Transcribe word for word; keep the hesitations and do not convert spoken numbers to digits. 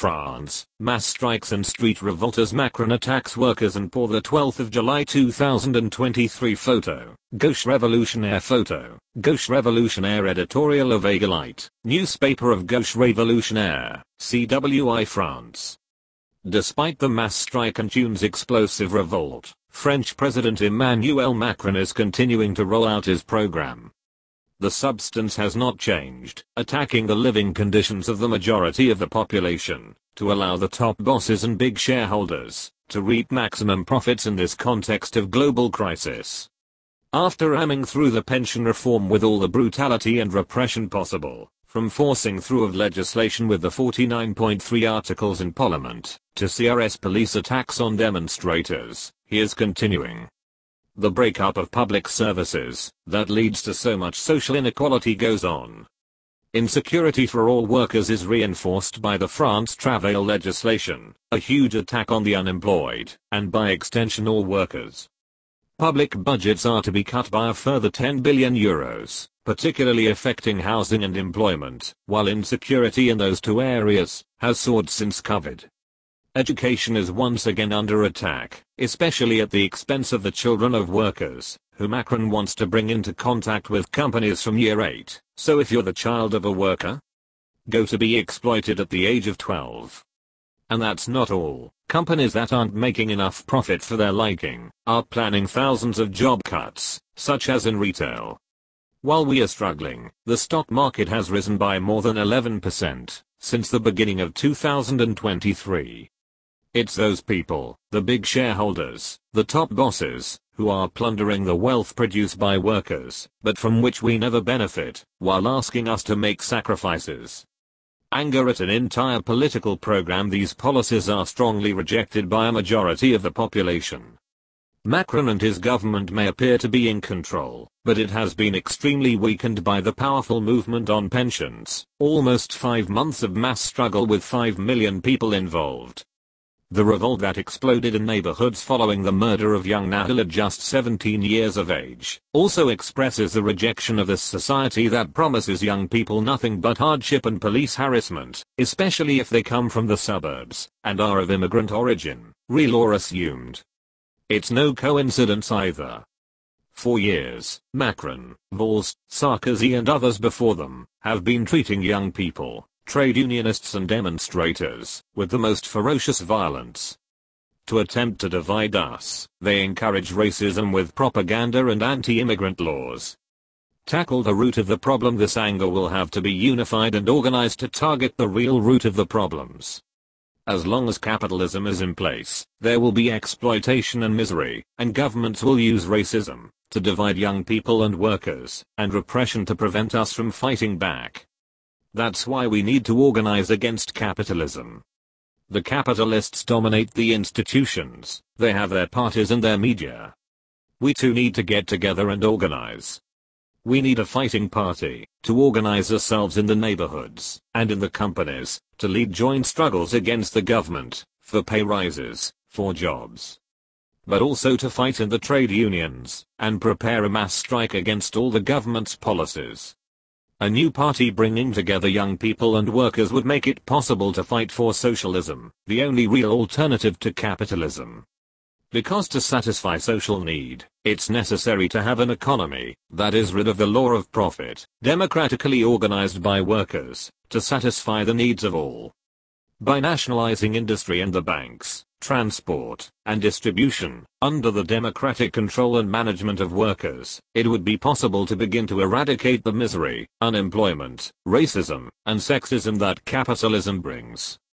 France, mass strikes and street revolt as Macron attacks workers and poor. The twelfth of July two thousand twenty-three photo, Gauche Révolutionnaire photo, Gauche Révolutionnaire editorial of Égalité, newspaper of Gauche Révolutionnaire, C W I France. Despite the mass strike and Tune's explosive revolt, French President Emmanuel Macron is continuing to roll out his program. The substance has not changed, attacking the living conditions of the majority of the population, to allow the top bosses and big shareholders to reap maximum profits in this context of global crisis. After ramming through the pension reform with all the brutality and repression possible, from forcing through of legislation with the forty-nine point three articles in Parliament, to C R S police attacks on demonstrators, he is continuing. The breakup of public services that leads to so much social inequality goes on. Insecurity for all workers is reinforced by the France Travail legislation, a huge attack on the unemployed, and by extension all workers. Public budgets are to be cut by a further ten billion euros, particularly affecting housing and employment, while insecurity in those two areas has soared since COVID. Education is once again under attack, especially at the expense of the children of workers, who Macron wants to bring into contact with companies from year eight. So if you're the child of a worker, go to be exploited at the age of twelve. And that's not all. Companies that aren't making enough profit for their liking are planning thousands of job cuts, such as in retail. While we are struggling, the stock market has risen by more than eleven percent since the beginning of two thousand twenty-three. It's those people, the big shareholders, the top bosses, who are plundering the wealth produced by workers, but from which we never benefit, while asking us to make sacrifices. Anger at an entire political program. These policies are strongly rejected by a majority of the population. Macron and his government may appear to be in control, but it has been extremely weakened by the powerful movement on pensions, almost five months of mass struggle with five million people involved. The revolt that exploded in neighborhoods following the murder of young Nahel at just seventeen years of age, also expresses the rejection of this society that promises young people nothing but hardship and police harassment, especially if they come from the suburbs, and are of immigrant origin, real or assumed. It's no coincidence either. For years, Macron, Valls, Sarkozy and others before them, have been treating young people, trade unionists and demonstrators, with the most ferocious violence. To attempt to divide us, they encourage racism with propaganda and anti-immigrant laws. Tackle the root of the problem. This anger will have to be unified and organized to target the real root of the problems. As long as capitalism is in place, there will be exploitation and misery, and governments will use racism to divide young people and workers, and repression to prevent us from fighting back. That's why we need to organize against capitalism. The capitalists dominate the institutions, they have their parties and their media. We too need to get together and organize. We need a fighting party, to organize ourselves in the neighborhoods, and in the companies, to lead joint struggles against the government, for pay rises, for jobs. But also to fight in the trade unions, and prepare a mass strike against all the government's policies. A new party bringing together young people and workers would make it possible to fight for socialism, the only real alternative to capitalism. Because to satisfy social need, it's necessary to have an economy that is rid of the law of profit, democratically organized by workers, to satisfy the needs of all. By nationalizing industry and the banks, transport, and distribution, under the democratic control and management of workers, it would be possible to begin to eradicate the misery, unemployment, racism, and sexism that capitalism brings.